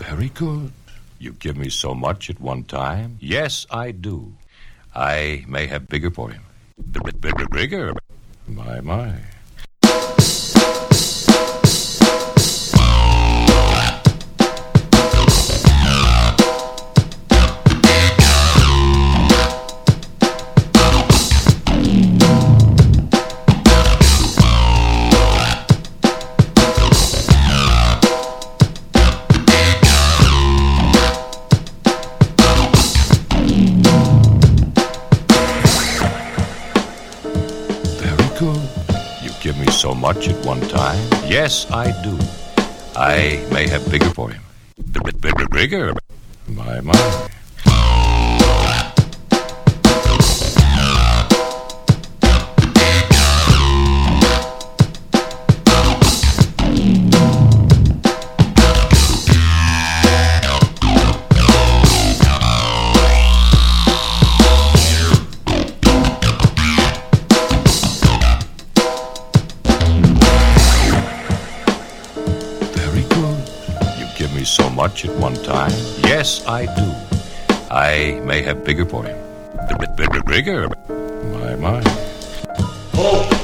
Very good. You give me so much at one time. Yes, I do. I may have bigger for him. Bigger? My. You give me so much at one time. Yes, I do. I may have bigger for him. Bigger? My. Give me so much at one time. Yes, I do. I may have bigger for him. Bigger? My. Oh.